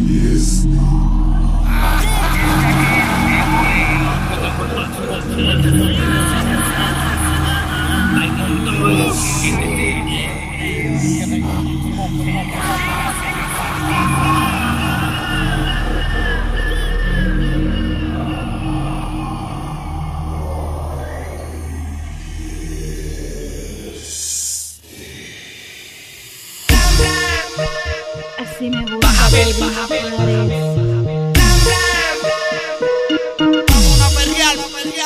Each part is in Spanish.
Así me gusta, baby, no pares. Vamos a perrear,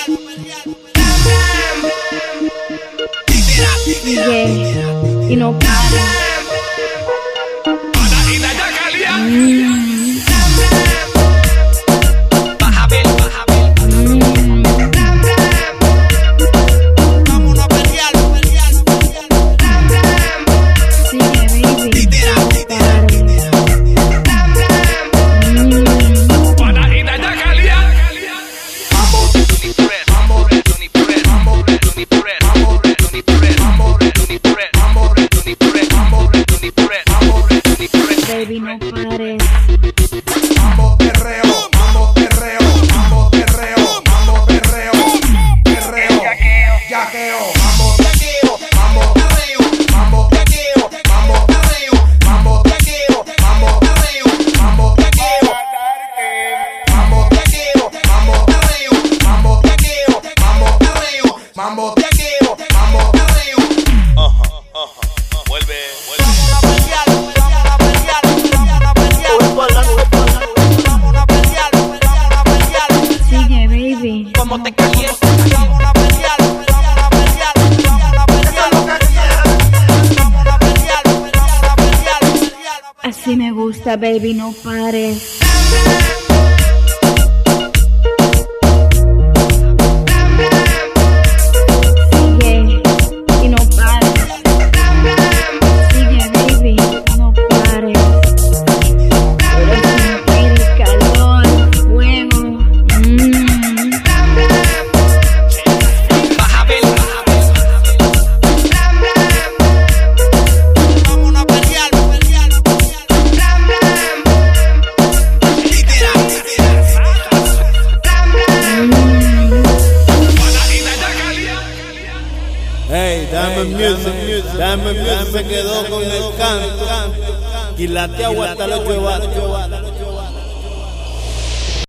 DJ, y no pares. Baby, no pares. Vamos perreo, vamos perreo, vamos perreo, vamos perreo, perreo, yaqueo, vamos yaqueo, vamos perreo, vamos yaqueo, vamos perreo, vamos yaqueo, vamos perreo, vamos yaqueo, vamos yaqueo, vamos perreo, vamos yaqueo, vamos perreo, vamos yaqueo, vamos perreo. Vuelve. Sigue, baby. Como te caliento. Así me gusta, baby, no pares. Sigue, y no pares. Sigue, baby, no pares. Quiero sentir el calor, fuego. Hey, Diamond Music se quedó con el canto. Quilateado hasta los 8 vatos.